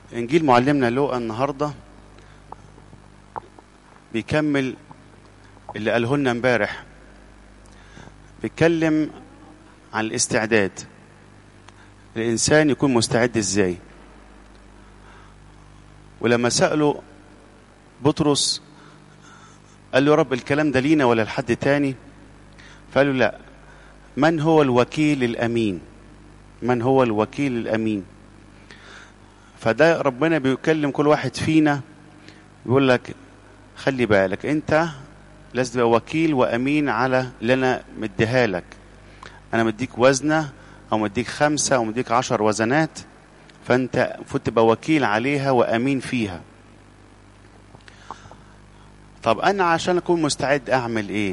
إنجيل معلمنا لوقا النهاردة بيكمل اللي قاله لنا امبارح. بيتكلم عن الاستعداد، الإنسان يكون مستعد إزاي. ولما سأله بطرس قال له: رب الكلام ده لينا ولا لحد تاني؟ فقال له: لا، من هو الوكيل الأمين؟ من هو الوكيل الأمين؟ فده ربنا بيكلم كل واحد فينا، يقول لك خلي بالك انت لازم تبقى وكيل وأمين على اللي أنا مديها لك. أنا مديك وزنة أو مديك 5 أو مديك 10 وزنات، فأنت المفروض تبقى وكيل عليها وأمين فيها. طب أنا عشان أكون مستعد أعمل إيه؟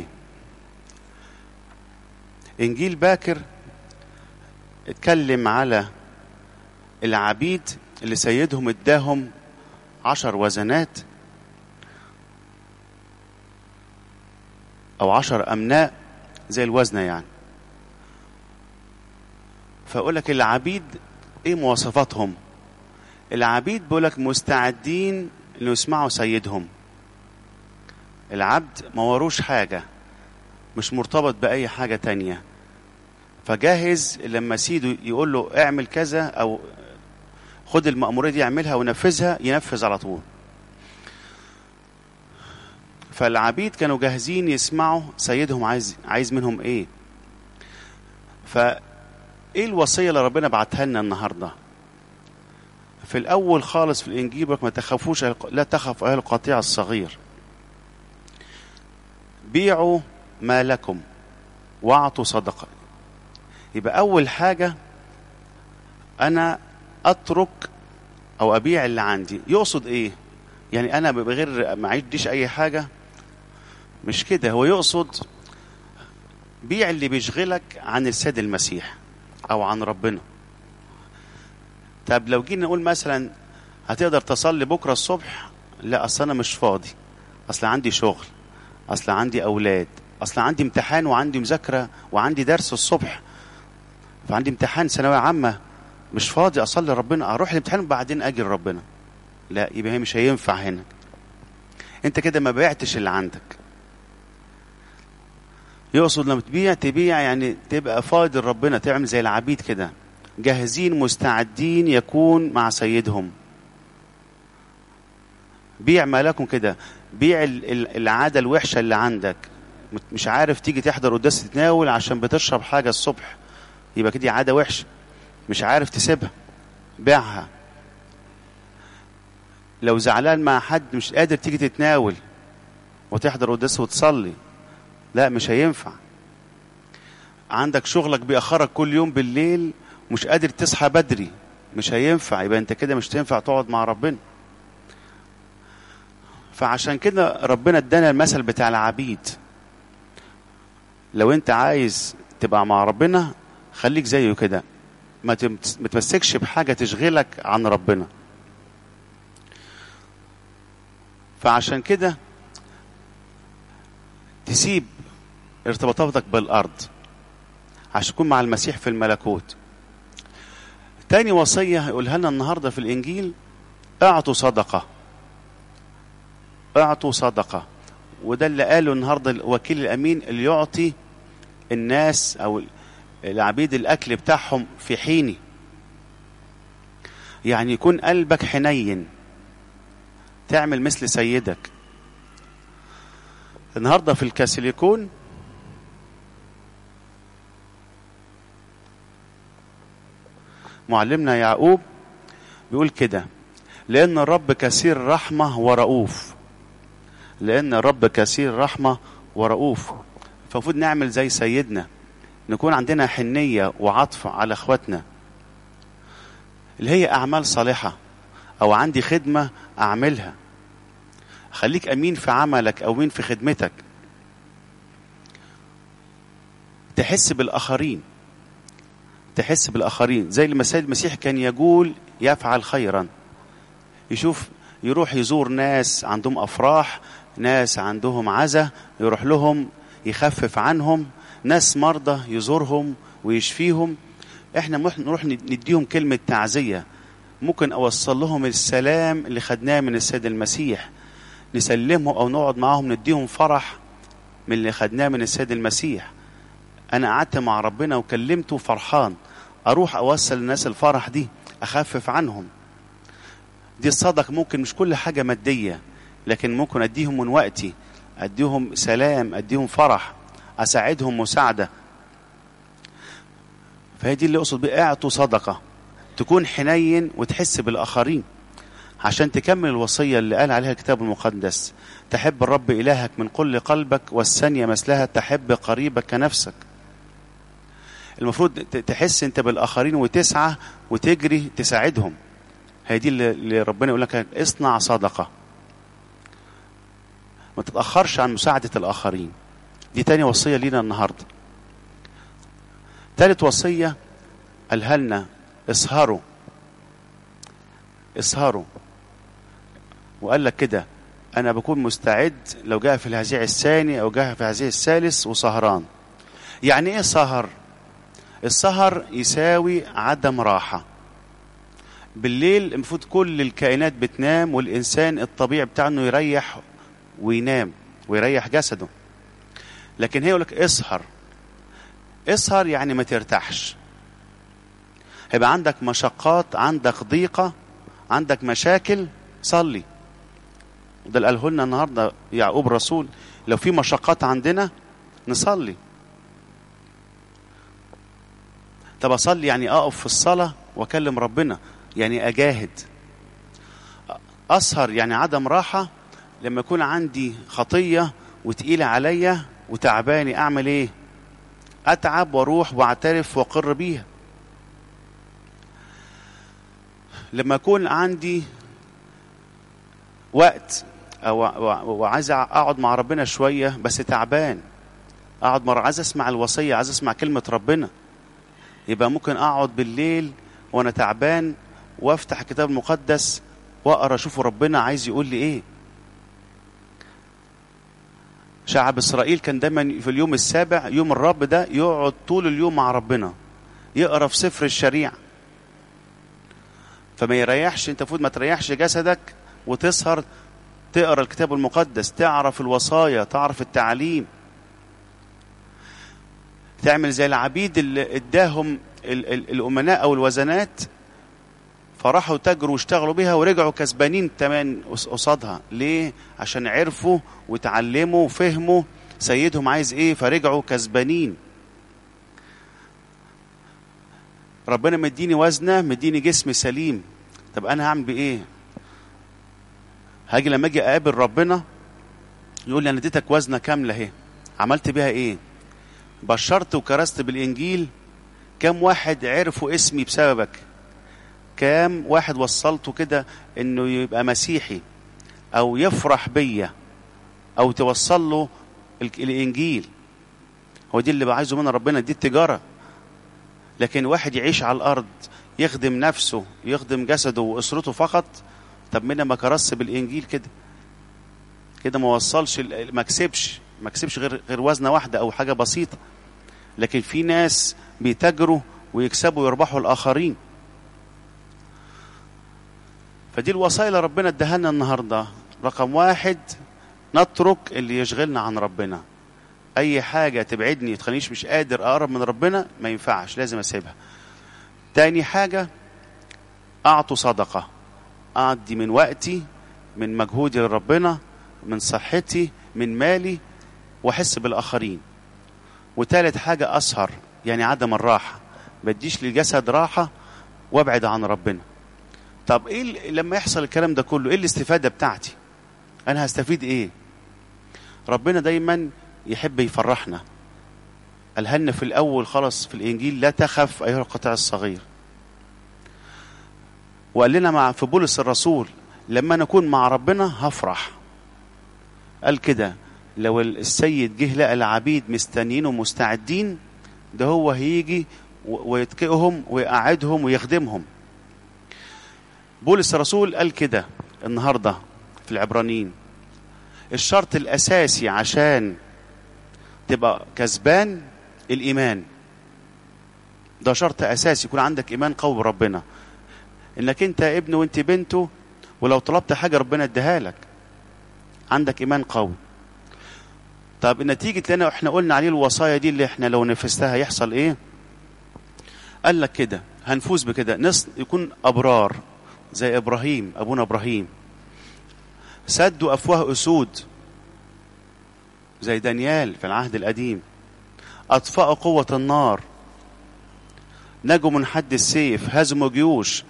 إنجيل باكر اتكلم على العبيد اللي سيدهم اداهم 10 وزنات أو 10 أمناء زي الوزنة يعني. فأقول لك العبيد إيه مواصفاتهم؟ العبيد بيقولك مستعدين إنه يسمعوا سيدهم. العبد ما وروش حاجة، مش مرتبط بأي حاجة تانية، فجاهز لما سيده يقول له اعمل كذا أو خد المأمورية دي اعملها ونفذها، ينفذ على طول. فالعبيد كانوا جاهزين يسمعوا سيدهم عايز منهم ايه. فايه الوصية اللي ربنا بعتها لنا النهاردة؟ في الأول خالص في الإنجيل ما تخافوش، لا تخف أهل القطيع الصغير، بيعوا ما لكم واعطوا صدقة. يبقى أول حاجة أنا أترك أو أبيع اللي عندي. يقصد إيه؟ يعني أنا بغير ما عنديش أي حاجة؟ مش كده. هو يقصد بيع اللي بيشغلك عن السيد المسيح أو عن ربنا. طب لو جينا نقول مثلا هتقدر تصلي بكرة الصبح؟ لا، أصل أنا مش فاضي، أصل عندي شغل، أصل عندي أولاد، أصل عندي امتحان وعندي مذاكرة وعندي درس الصبح، فعندي امتحان ثانوية عامة، مش فاضي أصلي ربنا، أروح الامتحان وبعدين أجي لربنا. لا، يبقى هي مش هينفع هنا. أنت كده ما بعتش اللي عندك. يقصد لما تبيع يعني تبقى فاضي لربنا، تعمل زي العبيد كده، جاهزين مستعدين يكون مع سيدهم. بيع ما لكم كده، بيع العادة الوحشة اللي عندك. مش عارف تيجي تحضر قداس تتناول عشان بتشرب حاجة الصبح، يبقى كده عادة وحشة مش عارف تسيبها، بيعها. لو زعلان مع حد مش قادر تيجي تتناول وتحضر قداس وتصلي، لا مش هينفع. عندك شغلك بيأخرك كل يوم بالليل مش قادر تصحى بدري، مش هينفع، يبقى انت كده مش تنفع تقعد مع ربنا. فعشان كده ربنا ادانا المثل بتاع العبيد. لو انت عايز تبقى مع ربنا خليك زيه كده، ما تمسكش بحاجة تشغلك عن ربنا. فعشان كده تسيب ارتباطاتك بالأرض عشان تكون مع المسيح في الملكوت. تاني وصية يقولها لنا النهاردة في الإنجيل: اعطوا صدقة. اعطوا صدقة. وده اللي قاله النهاردة الوكيل الأمين، اللي يعطي الناس أو العبيد الأكل بتاعهم في حيني. يعني يكون قلبك حنين، تعمل مثل سيدك. النهاردة في الكاثوليكون معلمنا يعقوب بيقول كده: لأن الرب كثير رحمة ورؤوف. لأن الرب كثير رحمة ورؤوف. فالمفروض نعمل زي سيدنا، نكون عندنا حنية وعطف على اخواتنا، اللي هي أعمال صالحة، أو عندي خدمة أعملها. خليك أمين في عملك أو أمين في خدمتك. تحس بالآخرين، تحس بالآخرين زي لما السيد المسيح كان يقول يفعل خيرا. يروح يزور ناس عندهم أفراح، ناس عندهم عزة يروح لهم يخفف عنهم، ناس مرضى يزورهم ويشفيهم. احنا نروح نديهم كلمة تعزية، ممكن أوصل لهم السلام اللي خدناه من السيد المسيح، نسلمهم أو نقعد معهم نديهم فرح من اللي خدناه من السيد المسيح. أنا قعدت مع ربنا وكلمته فرحان، أروح أوصل للناس الفرح دي، أخفف عنهم. دي الصدق. ممكن مش كل حاجة مادية، لكن ممكن أديهم من وقتي، أديهم سلام، أديهم فرح، أساعدهم مساعدة. فهي دي اللي أقصد بيه اعطوا صدقة، تكون حنين وتحس بالآخرين، عشان تكمل الوصية اللي قال عليها الكتاب المقدس: تحب الرب إلهك من كل قلبك، والثانية مثلها تحب قريبك كنفسك. المفروض تحس انت بالآخرين وتسعى وتجري تساعدهم. هي دي اللي ربنا يقول لك اصنع صدقة، ما تتأخرش عن مساعدة الآخرين. دي تاني وصية لينا النهاردة. تالت وصية قالها لنا: اسهروا. اسهروا، وقال لك كده: أنا بكون مستعد لو جاء في الهزيع الثاني أو جاء في الهزيع الثالث وسهران. يعني إيه سهر؟ السهر يساوي عدم راحة. بالليل المفروض كل الكائنات بتنام، والإنسان الطبيعي بتاعه إنه يريح وينام ويريح جسده، لكن هي يقول لك اسهر. اسهر يعني ما ترتاحش. هيبقى عندك مشقات، عندك ضيقة، عندك مشاكل، صلي. وده اللي قاله لنا النهارده يعقوب الرسول: لو في مشقات عندنا نصلي. طب اصلي يعني اقف في الصلاة واكلم ربنا، يعني اجاهد. اسهر يعني عدم راحة. لما يكون عندي خطية وتقيلة عليا وتعباني، اعمل ايه؟ اتعب واروح واعترف واقر بيها. لما يكون عندي وقت او عايز اقعد مع ربنا شوية بس تعبان، اقعد مرة، عايز اسمع الوصية، عايز اسمع كلمة ربنا، يبقى ممكن اقعد بالليل وانا تعبان وافتح الكتاب المقدس واقرا اشوف ربنا عايز يقول لي ايه. شعب اسرائيل كان دايما في اليوم السابع، يوم الرب ده، يقعد طول اليوم مع ربنا يقرا في سفر الشريعة. فما يريحش، انت المفروض ما تريحش جسدك وتسهر تقرا الكتاب المقدس، تعرف الوصايا، تعرف التعليم، تعمل زي العبيد اللي اداهم الامناء او الوزنات، فراحوا تجروا واشتغلوا بيها ورجعوا كسبانين تمام قصادها. ليه؟ عشان عرفوا وتعلموا وفهموا سيدهم عايز ايه، فرجعوا كسبانين. ربنا مديني وزنة، مديني جسم سليم، طب انا هعمل بايه؟ هاجي لما اجي اقابل ربنا يقول لي انا اديتك وزنة كاملة اهي، عملت بيها ايه؟ بشرت وكرست بالانجيل، كم واحد عرفوا اسمي بسببك؟ كام واحد وصلته كده انه يبقى مسيحي او يفرح بيا او توصل له الانجيل؟ هو دي اللي عايزه من ربنا، دي التجارة. لكن واحد يعيش على الارض يخدم نفسه يخدم جسده واسرته فقط، طب منا ما كرس بالانجيل كده ما وصلش، ما كسبش غير وزنة واحدة او حاجة بسيطة. لكن في ناس بيتاجروا ويكسبوا ويربحوا الاخرين. فدي الوصايا اللي ربنا اداها لنا النهارده. رقم 1، نترك اللي يشغلنا عن ربنا. اي حاجة تبعدني تخلينيش مش قادر اقرب من ربنا ما ينفعش، لازم اسيبها. تاني حاجة، اعطوا صدقة، اعدي من وقتي، من مجهودي لربنا، من صحتي، من مالي، واحس بالاخرين. وتالت حاجة اسهر، يعني عدم الراحة، بديش للجسد راحة وابعد عن ربنا. طب ايه لما يحصل الكلام ده كله، ايه الاستفادة بتاعتي؟ انا هستفيد ايه؟ ربنا دايما يحب يفرحنا. قالها لنا في الاول خالص في الانجيل: لا تخف ايها القطيع الصغير. وقال لنا في بولس الرسول: لما نكون مع ربنا هفرح. قال كده: لو السيد جه لقى العبيد مستنيين ومستعدين، ده هو هيجي ويتكئهم ويقعدهم ويخدمهم. بولس الرسول قال كده النهارده في العبرانيين: الشرط الأساسي عشان تبقى كسبان الإيمان. ده شرط أساسي، يكون عندك إيمان قوي بربنا. انك انت ابنه وانت بنته، ولو طلبت حاجة ربنا اديها لك. عندك ايمان قوي. طب النتيجة لنا احنا قلنا عليه الوصايا دي اللي احنا لو نفذتها يحصل ايه؟ قال لك كده هنفوز بكده، يكون ابرار زي ابراهيم، ابونا ابراهيم. سدوا افواه اسود زي دانيال في العهد القديم. اطفأوا قوة النار، نجوا من حد السيف، هزموا جيوش.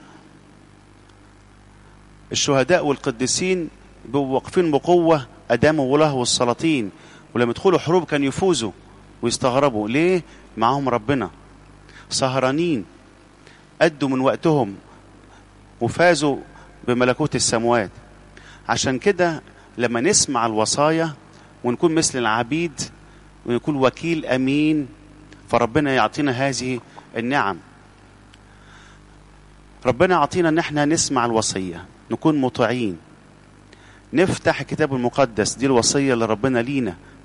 الشهداء والقديسين بيبقوا واقفين بقوة أداموا وله والسلاطين، ولما يدخلوا حروب كانوا يفوزوا ويستغربوا ليه؟ معاهم ربنا. سهرانين، أدوا من وقتهم وفازوا بملكوت السموات. عشان كده لما نسمع الوصايا ونكون مثل العبيد ونكون وكيل أمين، فربنا يعطينا هذه النعم. ربنا يعطينا ان احنا نسمع الوصية، نكون مطيعين، نفتح الكتاب المقدس، دي الوصية اللي ربنا لينا